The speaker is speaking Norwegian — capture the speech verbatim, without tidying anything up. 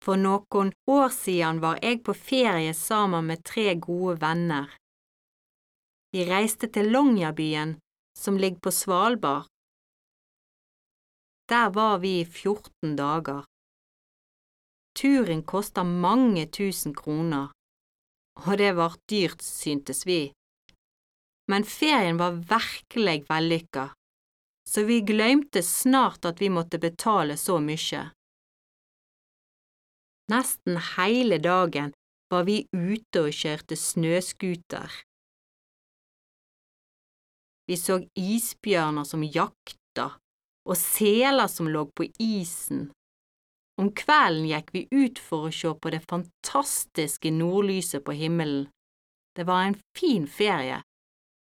For noen år siden var jeg på ferie sammen med tre gode venner. Vi reiste til Longyearbyen, som ligger på Svalbard. Der var vi i fjorten dager. Turen kostet mange tusen kroner, og det var dyrt, syntes vi. Men ferien var virkelig vellykket, så vi glemte snart at vi måtte betale så mye. Nesten hele dagen var vi ute og kjørte snøskuter. Vi så isbjørner som jakta, og seler som lå på isen. Om kvelden gikk vi ut for å se på det fantastiske nordlyset på himmelen. Det var en fin ferie,